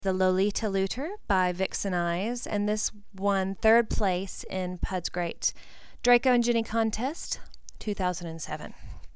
The Lolita Looter by Vixen Eyes, and this won third place in Pud's Great Draco and Ginny Contest 2007.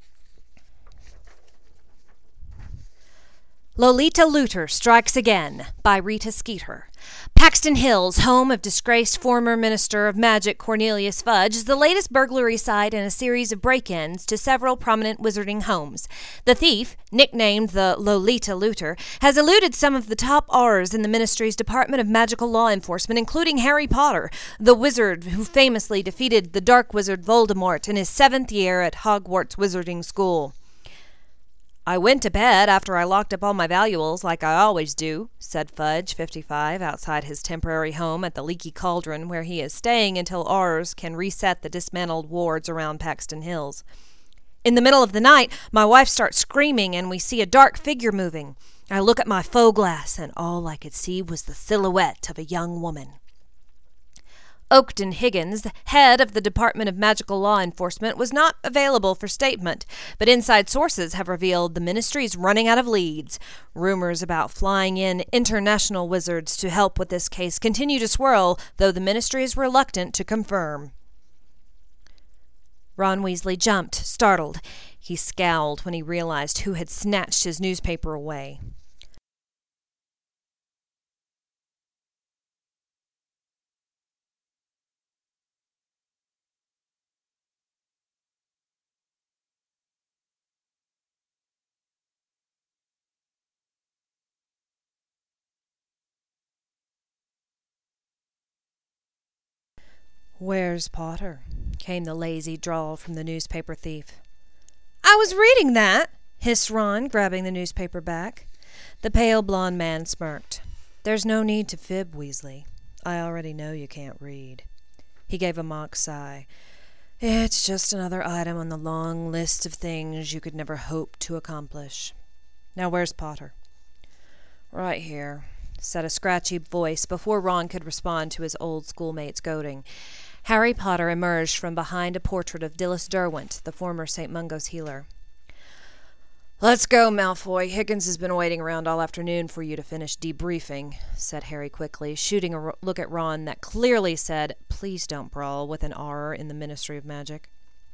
Lolita Looter Strikes Again by Rita Skeeter. Paxton Hills, home of disgraced former Minister of Magic Cornelius Fudge, is the latest burglary site in a series of break-ins to several prominent wizarding homes. The thief, nicknamed the Lolita Looter, has eluded some of the top R's in the Ministry's Department of Magical Law Enforcement, including Harry Potter, the wizard who famously defeated the Dark Wizard Voldemort in his 7th year at Hogwarts Wizarding School. "I went to bed after I locked up all my valuables like I always do," said Fudge, 55, outside his temporary home at the Leaky Cauldron, where he is staying until R's can reset the dismantled wards around Paxton Hills. "In the middle of the night, my wife starts screaming and we see a dark figure moving. I look at my faux glass and all I could see was the silhouette of a young woman." Oakton Higgins, the head of the Department of Magical Law Enforcement, was not available for statement, but inside sources have revealed the ministry is running out of leads. Rumors about flying in international wizards to help with this case continue to swirl, though the ministry is reluctant to confirm. Ron Weasley jumped, startled. He scowled when he realized who had snatched his newspaper away. "Where's Potter?" came the lazy drawl from the newspaper thief. "I was reading that," hissed Ron, grabbing the newspaper back. The pale blonde man smirked. "There's no need to fib, Weasley. I already know you can't read." He gave a mock sigh. "It's just another item on the long list of things you could never hope to accomplish. Now where's Potter?" "Right here," said a scratchy voice before Ron could respond to his old schoolmate's goading. Harry Potter emerged from behind a portrait of Dilys Derwent, the former St. Mungo's healer. "Let's go, Malfoy. Higgins has been waiting around all afternoon for you to finish debriefing," said Harry quickly, shooting a look at Ron that clearly said, "Please don't brawl with an R in the Ministry of Magic."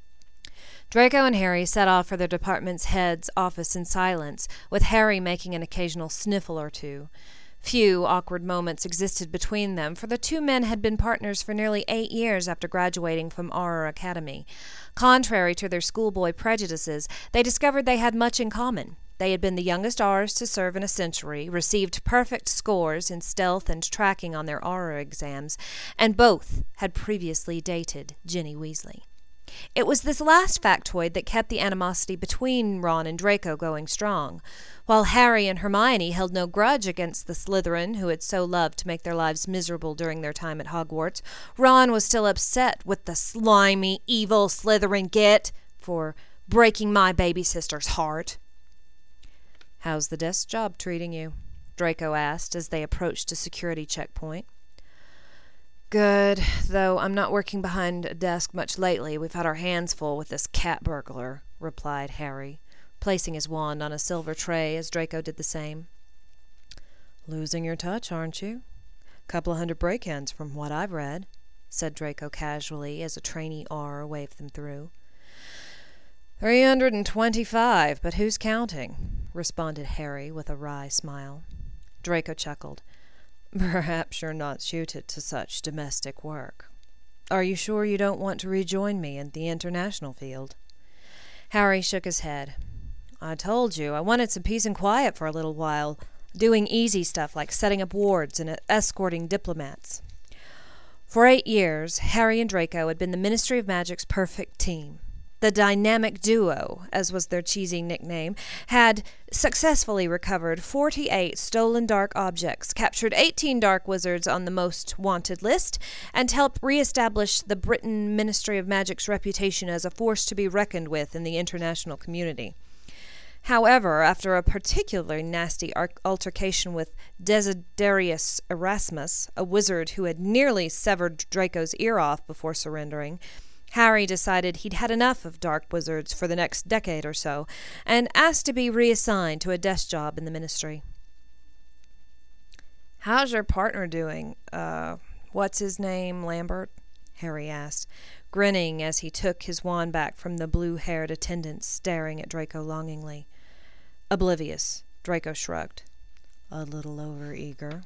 Draco and Harry set off for their department's head's office in silence, with Harry making an occasional sniffle or two. Few awkward moments existed between them, for the two men had been partners for nearly 8 years after graduating from Auror Academy. Contrary to their schoolboy prejudices, they discovered they had much in common. They had been the youngest Aurors to serve in a century, received perfect scores in stealth and tracking on their Auror exams, and both had previously dated Ginny Weasley. It was this last factoid that kept the animosity between Ron and Draco going strong. While Harry and Hermione held no grudge against the Slytherin who had so loved to make their lives miserable during their time at Hogwarts, Ron was still upset with the slimy, evil Slytherin git for breaking my baby sister's heart. "How's the desk job treating you?" Draco asked as they approached a security checkpoint. "Good, though I'm not working behind a desk much lately. We've had our hands full with this cat burglar," replied Harry, placing his wand on a silver tray as Draco did the same. "Losing your touch, aren't you? Couple of 100 break-ins from what I've read," said Draco casually as a trainee R waved them through. 325, but who's counting?" responded Harry with a wry smile. Draco chuckled. "Perhaps you're not suited to such domestic work. Are you sure you don't want to rejoin me in the international field?" Harry shook his head. "I told you, I wanted some peace and quiet for a little while, doing easy stuff like setting up wards and escorting diplomats." For 8 years, Harry and Draco had been the Ministry of Magic's perfect team. The dynamic duo, as was their cheesy nickname, had successfully recovered 48 stolen dark objects, captured 18 dark wizards on the most wanted list, and helped re-establish the Britain Ministry of Magic's reputation as a force to be reckoned with in the international community. However, after a particularly nasty altercation with Desiderius Erasmus, a wizard who had nearly severed Draco's ear off before surrendering, Harry decided he'd had enough of dark wizards for the next decade or so, and asked to be reassigned to a desk job in the ministry. How's your partner doing? What's his name, Lambert? Harry asked, grinning as he took his wand back from the blue-haired attendant staring at Draco longingly. Oblivious, Draco shrugged. A little over-eager.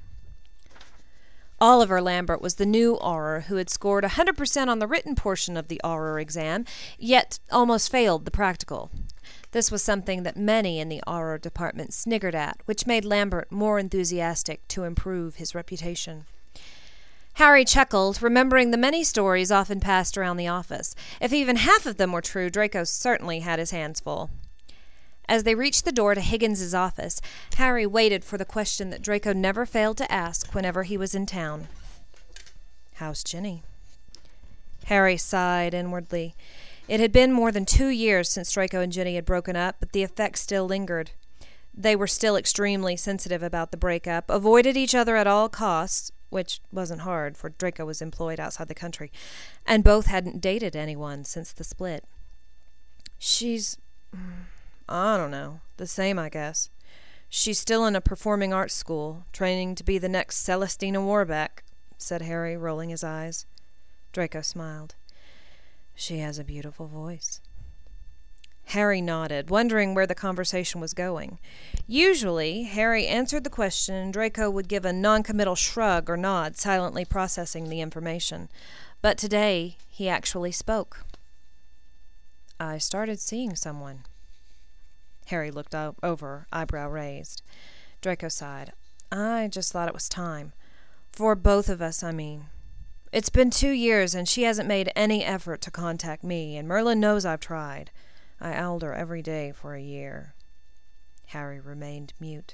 Oliver Lambert was the new Auror who had scored 100% on the written portion of the Auror exam, yet almost failed the practical. This was something that many in the Auror department sniggered at, which made Lambert more enthusiastic to improve his reputation. Harry chuckled, remembering the many stories often passed around the office. If even half of them were true, Draco certainly had his hands full. As they reached the door to Higgins's office, Harry waited for the question that Draco never failed to ask whenever he was in town. "How's Ginny?" Harry sighed inwardly. It had been more than 2 years since Draco and Ginny had broken up, but the effects still lingered. They were still extremely sensitive about the breakup, avoided each other at all costs, which wasn't hard, for Draco was employed outside the country, and both hadn't dated anyone since the split. "She's... I don't know. The same, I guess. She's still in a performing arts school, training to be the next Celestina Warbeck," said Harry, rolling his eyes. Draco smiled. "She has a beautiful voice." Harry nodded, wondering where the conversation was going. Usually, Harry answered the question and Draco would give a non-committal shrug or nod, silently processing the information. But today, he actually spoke. "I started seeing someone." Harry looked over, eyebrow raised. Draco sighed. "I just thought it was time. For both of us, I mean. It's been 2 years, and she hasn't made any effort to contact me, and Merlin knows I've tried. I owled her every day for a year." Harry remained mute.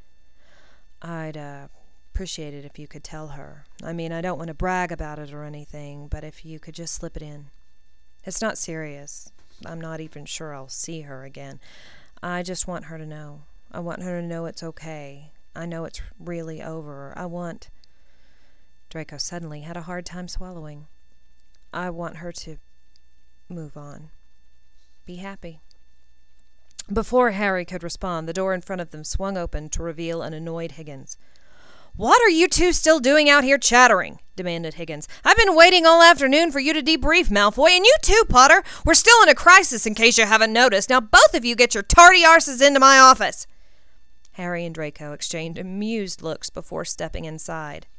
"I'd appreciate it if you could tell her. I mean, I don't want to brag about it or anything, but if you could just slip it in. It's not serious. I'm not even sure I'll see her again. I just want her to know. I want her to know it's okay. I know it's really over. I want..." Draco suddenly had a hard time swallowing. "I want her to move on. Be happy." Before Harry could respond, the door in front of them swung open to reveal an annoyed Higgins. "What are you two still doing out here chattering?" demanded Higgins. "I've been waiting all afternoon for you to debrief, Malfoy, and you too, Potter. We're still in a crisis, in case you haven't noticed. Now both of you get your tardy arses into my office." Harry and Draco exchanged amused looks before stepping inside.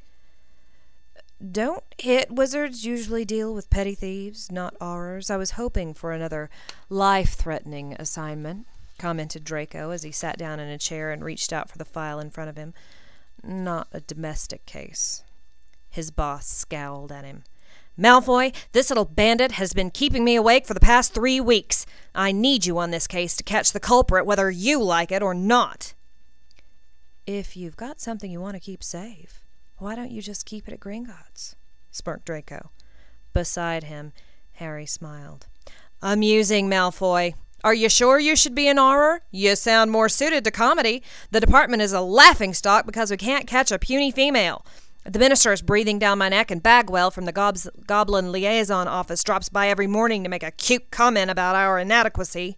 "Don't hit wizards usually deal with petty thieves, not Aurors? I was hoping for another life-threatening assignment," commented Draco as he sat down in a chair and reached out for the file in front of him. "Not a domestic case." His boss scowled at him. "Malfoy, this little bandit has been keeping me awake for the past 3 weeks. I need you on this case to catch the culprit, whether you like it or not." "If you've got something you want to keep safe, why don't you just keep it at Gringotts?" smirked Draco. Beside him, Harry smiled. "Amusing, Malfoy. Are you sure you should be an Auror? You sound more suited to comedy. The department is a laughingstock because we can't catch a puny female. The minister is breathing down my neck, and Bagwell from the Goblin Liaison Office drops by every morning to make a cute comment about our inadequacy."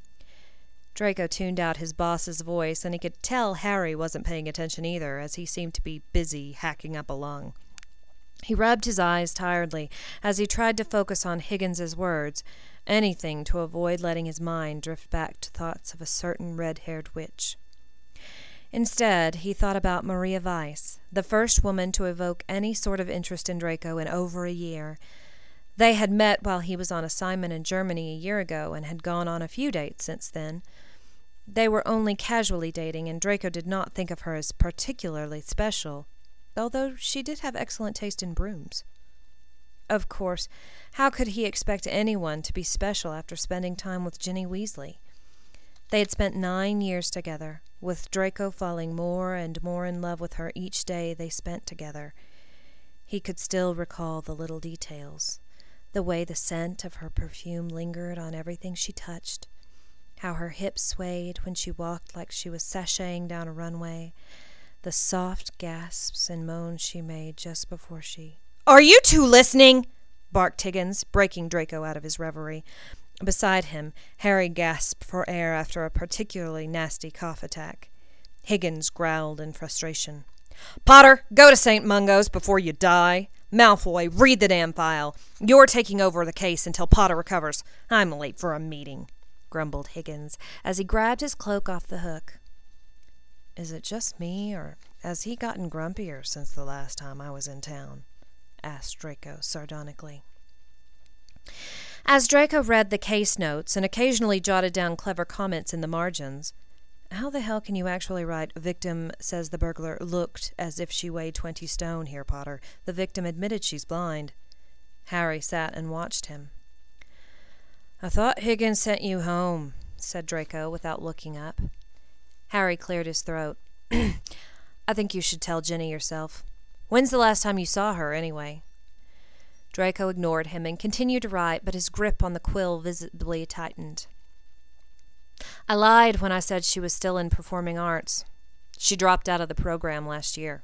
Draco tuned out his boss's voice, and he could tell Harry wasn't paying attention either, as he seemed to be busy hacking up a lung. He rubbed his eyes tiredly as he tried to focus on Higgins's words, anything to avoid letting his mind drift back to thoughts of a certain red-haired witch. Instead, he thought about Maria Weiss, the first woman to evoke any sort of interest in Draco in over a year. They had met while he was on assignment in Germany a year ago and had gone on a few dates since then. They were only casually dating, and Draco did not think of her as particularly special, although she did have excellent taste in brooms. Of course, how could he expect anyone to be special after spending time with Ginny Weasley? They had spent 9 years together, with Draco falling more and more in love with her each day they spent together. He could still recall the little details, the way the scent of her perfume lingered on everything she touched, how her hips swayed when she walked like she was sashaying down a runway, the soft gasps and moans she made just before she... "Are you two listening?" barked Higgins, breaking Draco out of his reverie. Beside him, Harry gasped for air after a particularly nasty cough attack. Higgins growled in frustration. Potter, go to St. Mungo's before you die. Malfoy, read the damn file. You're taking over the case until Potter recovers. I'm late for a meeting, grumbled Higgins as he grabbed his cloak off the hook. Is it just me, or has he gotten grumpier since the last time I was in town? Asked Draco sardonically. As Draco read the case notes and occasionally jotted down clever comments in the margins, how the hell can you actually write, "Victim says the burglar looked as if she weighed 20 stone here, Potter. The victim admitted she's blind." Harry sat and watched him. "I thought Higgins sent you home," said Draco without looking up. Harry cleared his throat. "I think you should tell Ginny yourself. When's the last time you saw her, anyway?" Draco ignored him and continued to write, but his grip on the quill visibly tightened. "I lied when I said she was still in performing arts. She dropped out of the program last year."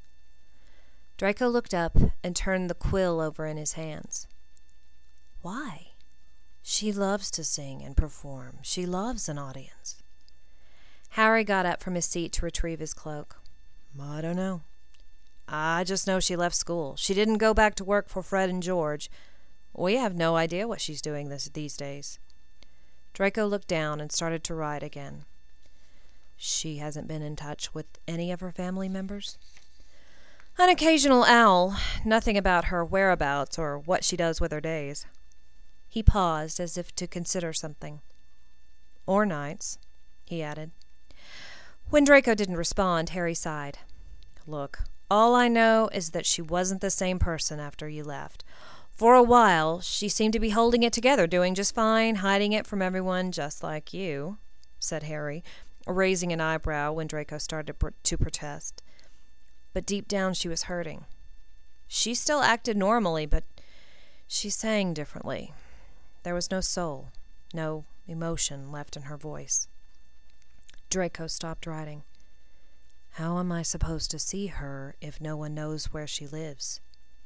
Draco looked up and turned the quill over in his hands. "Why?" "She loves to sing and perform. She loves an audience." Harry got up from his seat to retrieve his cloak. "I don't know. I just know she left school. She didn't go back to work for Fred and George. We have no idea what she's doing these days." Draco looked down and started to write again. "She hasn't been in touch with any of her family members?" "An occasional owl. Nothing about her whereabouts or what she does with her days." He paused as if to consider something. "Or nights," he added. When Draco didn't respond, Harry sighed. "Look, all I know is that she wasn't the same person after you left. For a while, she seemed to be holding it together, doing just fine, hiding it from everyone, just like you," said Harry, raising an eyebrow when Draco started to protest. "But deep down she was hurting. She still acted normally, but she sang differently. There was no soul, no emotion left in her voice." Draco stopped writing. "How am I supposed to see her if no one knows where she lives?"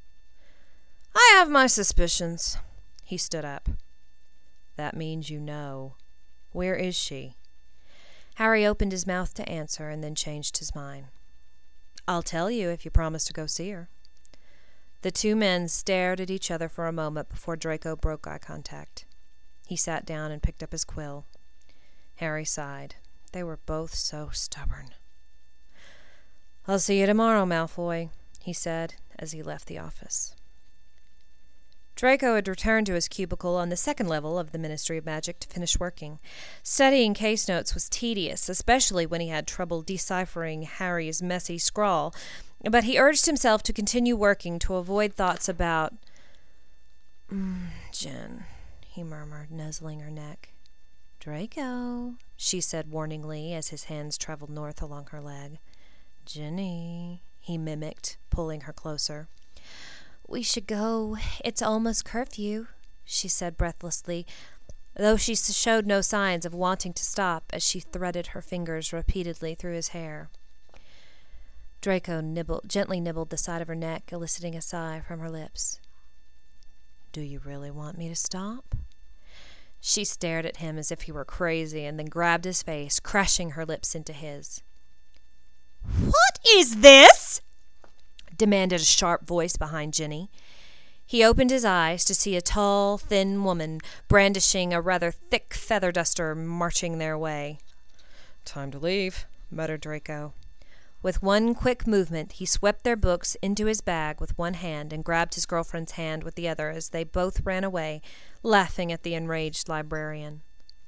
"I have my suspicions." He stood up. "That means you know. Where is she?" Harry opened his mouth to answer and then changed his mind. "I'll tell you if you promise to go see her." The two men stared at each other for a moment before Draco broke eye contact. He sat down and picked up his quill. Harry sighed. They were both so stubborn. "I'll see you tomorrow, Malfoy," he said as he left the office. Draco had returned to his cubicle on the second level of the Ministry of Magic to finish working. Studying case notes was tedious, especially when he had trouble deciphering Harry's messy scrawl, but he urged himself to continue working to avoid thoughts about... "Jen," he murmured, nuzzling her neck. "Draco," she said warningly as his hands traveled north along her leg. "Ginny," he mimicked, pulling her closer. "We should go. It's almost curfew," she said breathlessly, though she showed no signs of wanting to stop as she threaded her fingers repeatedly through his hair. Draco gently nibbled the side of her neck, eliciting a sigh from her lips. "Do you really want me to stop?" She stared at him as if he were crazy and then grabbed his face, crushing her lips into his. "What is this?" demanded a sharp voice behind Ginny. He opened his eyes to see a tall, thin woman brandishing a rather thick feather duster marching their way. "Time to leave," muttered Draco. With one quick movement, he swept their books into his bag with one hand and grabbed his girlfriend's hand with the other as they both ran away, laughing at the enraged librarian.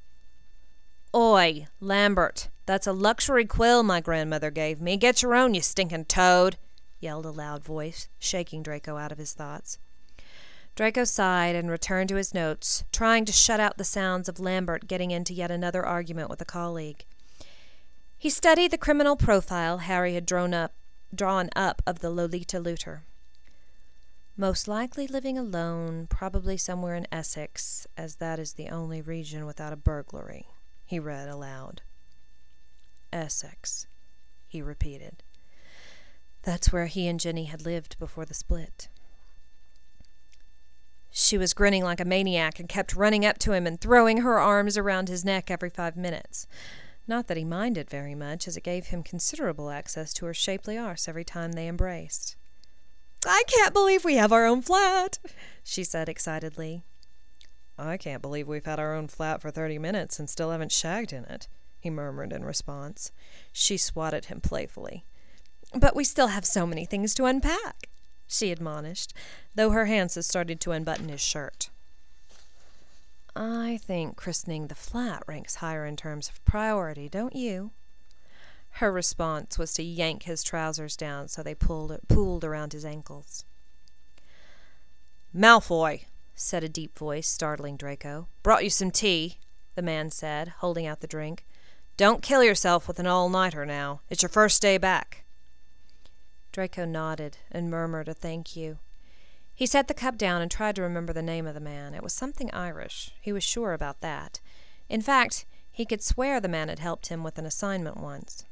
"Oi, Lambert, that's a luxury quill my grandmother gave me. Get your own, you stinking toad," yelled a loud voice, shaking Draco out of his thoughts. Draco sighed and returned to his notes, trying to shut out the sounds of Lambert getting into yet another argument with a colleague. He studied the criminal profile Harry had drawn up of the Lolita looter. "Most likely living alone, probably somewhere in Essex, as that is the only region without a burglary," he read aloud. "Essex," he repeated. That's where he and Ginny had lived before the split. She was grinning like a maniac and kept running up to him and throwing her arms around his neck every 5 minutes. Not that he minded very much, as it gave him considerable access to her shapely arse every time they embraced. "I can't believe we have our own flat," she said excitedly. "I can't believe we've had our own flat for 30 minutes and still haven't shagged in it," he murmured in response. She swatted him playfully. "But we still have so many things to unpack," she admonished, though her hands had started to unbutton his shirt. "I think christening the flat ranks higher in terms of priority, don't you?" Her response was to yank his trousers down so they pooled around his ankles. "Malfoy," said a deep voice, startling Draco. "Brought you some tea," the man said, holding out the drink. "Don't kill yourself with an all-nighter now. It's your first day back." Draco nodded and murmured a thank you. He set the cup down and tried to remember the name of the man. It was something Irish. He was sure about that. In fact, he could swear the man had helped him with an assignment once.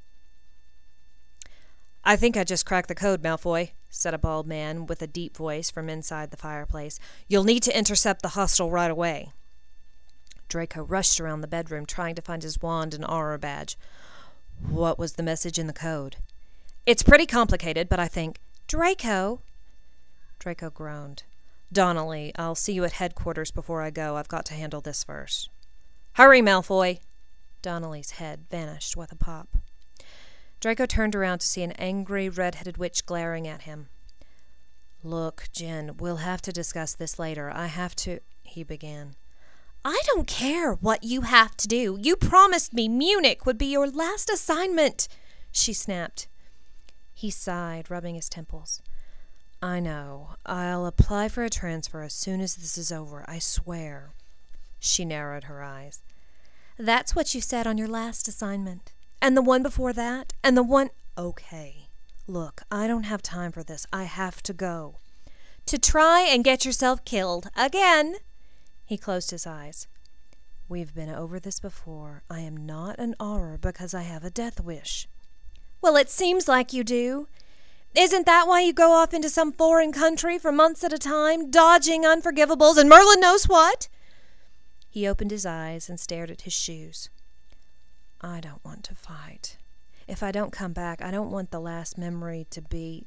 "I think I just cracked the code, Malfoy," said a bald man with a deep voice from inside the fireplace. "You'll need to intercept the hostel right away." Draco rushed around the bedroom, trying to find his wand and aura badge. What was the message in the code? "It's pretty complicated, but I think—" "Draco!" Draco groaned. "Donnelly, I'll see you at headquarters before I go. I've got to handle this first." "Hurry, Malfoy!" Donnelly's head vanished with a pop. Draco turned around to see an angry, red-headed witch glaring at him. "Look, Jen, we'll have to discuss this later. I have to—" he began. "I don't care what you have to do. You promised me Munich would be your last assignment," she snapped. He sighed, rubbing his temples. "I know. I'll apply for a transfer as soon as this is over, I swear." She narrowed her eyes. "That's what you said on your last assignment. And the one before that, and the one—" "Okay. Look, I don't have time for this. I have to go." "To try and get yourself killed again." He closed his eyes. "We've been over this before. I am not an Auror because I have a death wish." "Well, it seems like you do. Isn't that why you go off into some foreign country for months at a time, dodging unforgivables and Merlin knows what?" He opened his eyes and stared at his shoes. "I don't want to fight. If I don't come back, I don't want the last memory to be—"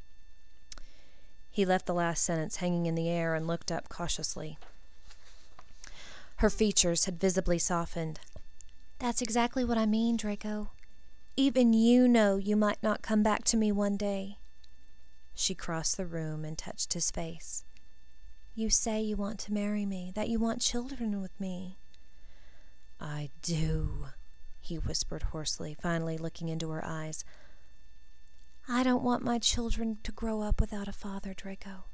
He left the last sentence hanging in the air and looked up cautiously. Her features had visibly softened. "That's exactly what I mean, Draco. Even you know you might not come back to me one day." She crossed the room and touched his face. "You say you want to marry me, that you want children with me." "I do," he whispered hoarsely, finally looking into her eyes. "I don't want my children to grow up without a father, Draco."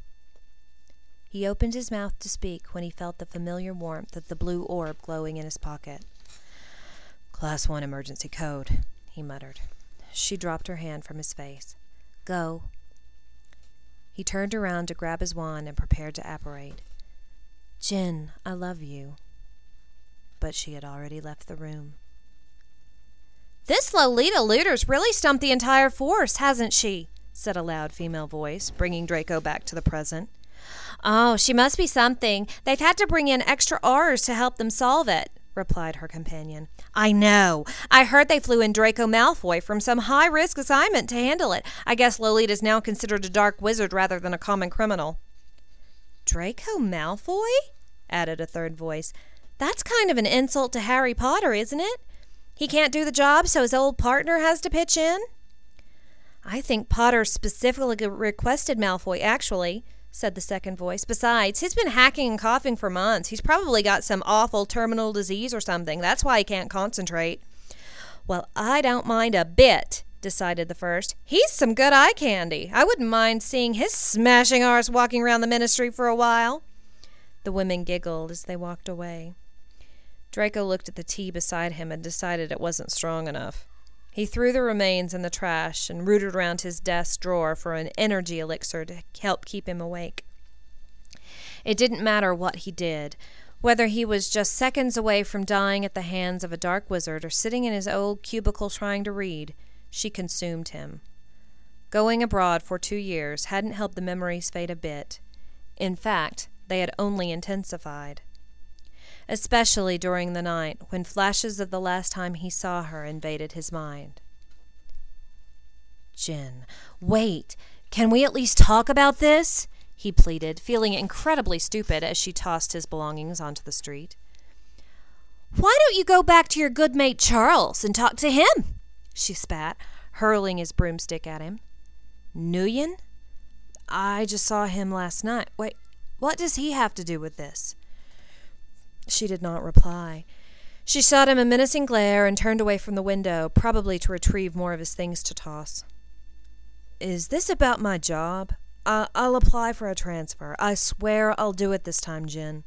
He opened his mouth to speak when he felt the familiar warmth of the blue orb glowing in his pocket. "Class 1 emergency code," he muttered. She dropped her hand from his face. "Go." He turned around to grab his wand and prepared to apparate. "Jen, I love you." But she had already left the room. "This Lolita Looter's really stumped the entire force, hasn't she?" said a loud female voice, bringing Draco back to the present. "Oh, she must be something. They've had to bring in extra R's to help them solve it," replied her companion. "I know. I heard they flew in Draco Malfoy from some high-risk assignment to handle it. I guess Lolita's now considered a dark wizard rather than a common criminal." "Draco Malfoy?" added a third voice. "That's kind of an insult to Harry Potter, isn't it? He can't do the job, so his old partner has to pitch in?" "I think Potter specifically requested Malfoy, actually," said the second voice. "Besides, he's been hacking and coughing for months. He's probably got some awful terminal disease or something. That's why he can't concentrate." "Well, I don't mind a bit," decided the first. "He's some good eye candy. I wouldn't mind seeing his smashing arse walking around the ministry for a while." The women giggled as they walked away. Draco looked at the tea beside him and decided it wasn't strong enough. He threw the remains in the trash and rooted around his desk drawer for an energy elixir to help keep him awake. It didn't matter what he did, whether he was just seconds away from dying at the hands of a dark wizard or sitting in his old cubicle trying to read. She consumed him. Going abroad for 2 years hadn't helped the memories fade a bit. In fact, they had only intensified. especially during the night when flashes of the last time he saw her invaded his mind. "Jen, wait! Can we at least talk about this?" he pleaded, feeling incredibly stupid as she tossed his belongings onto the street. "Why don't you go back to your good mate Charles and talk to him?" she spat, hurling his broomstick at him. "Nguyen? I just saw him last night. Wait, what does he have to do with this?" She did not reply. She shot him a menacing glare and turned away from the window, probably to retrieve more of his things to toss. "Is this about my job? I'll apply for a transfer. I swear I'll do it this time, Jen."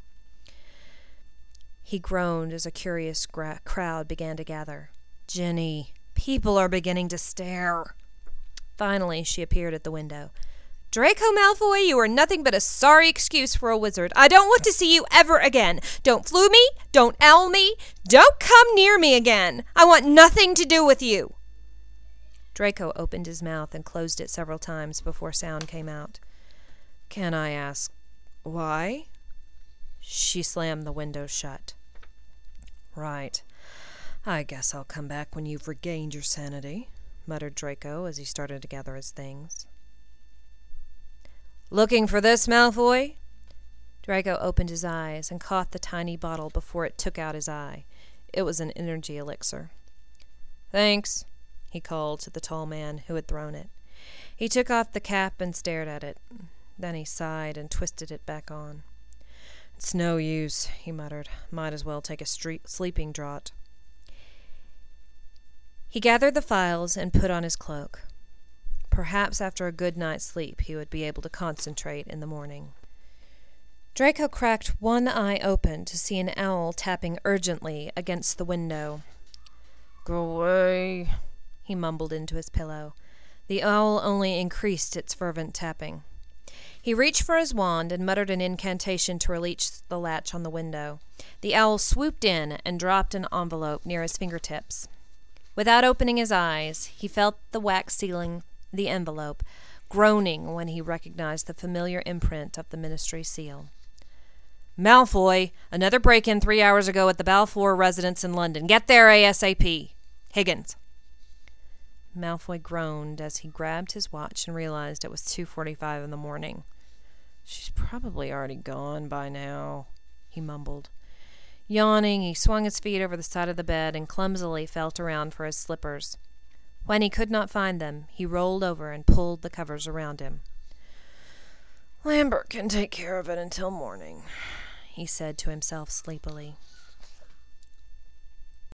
He groaned as a curious crowd began to gather. "Jenny, people are beginning to stare." Finally, she appeared at the window. "Draco Malfoy, you are nothing but a sorry excuse for a wizard. I don't want to see you ever again. Don't flu me. Don't owl me. Don't come near me again. I want nothing to do with you." Draco opened his mouth and closed it several times before sound came out. "Can I ask why?" She slammed the window shut. "Right. I guess I'll come back when you've regained your sanity," muttered Draco as he started to gather his things. "Looking for this, Malfoy?" Draco opened his eyes and caught the tiny bottle before it took out his eye. It was an energy elixir. "Thanks," he called to the tall man who had thrown it. He took off the cap and stared at it. Then he sighed and twisted it back on. "It's no use," he muttered. "Might as well take a sleeping draught." He gathered the files and put on his cloak. Perhaps after a good night's sleep he would be able to concentrate in the morning. Draco cracked one eye open to see an owl tapping urgently against the window. "Go away," he mumbled into his pillow. The owl only increased its fervent tapping. He reached for his wand and muttered an incantation to release the latch on the window. The owl swooped in and dropped an envelope near his fingertips. Without opening his eyes, he felt the wax sealing the envelope, groaning when he recognized the familiar imprint of the ministry seal. "Malfoy, another break-in 3 hours ago at the Balfour residence in London. Get there ASAP. Higgins." Malfoy groaned as he grabbed his watch and realized it was 2:45 in the morning. "She's probably already gone by now," he mumbled. Yawning, he swung his feet over the side of the bed and clumsily felt around for his slippers. When he could not find them, he rolled over and pulled the covers around him. "Lambert can take care of it until morning," he said to himself sleepily.